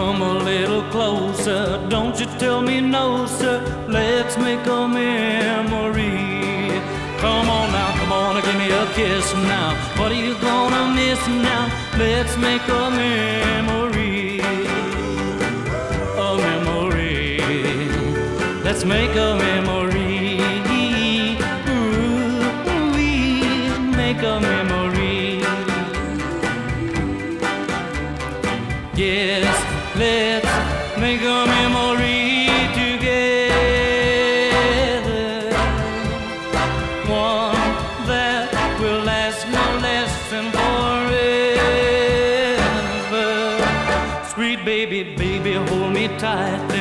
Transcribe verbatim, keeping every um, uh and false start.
come a little closer. Don't you tell me no, sir. Let's make a memory. Come on now, come on, give me a kiss now. What are you gonna miss now? Let's make a memory. A memory. Let's make a memory. Ooh, we make a memory. Yes, let's make a memory together. One that will last no less than forever. Sweet baby, baby, hold me tight.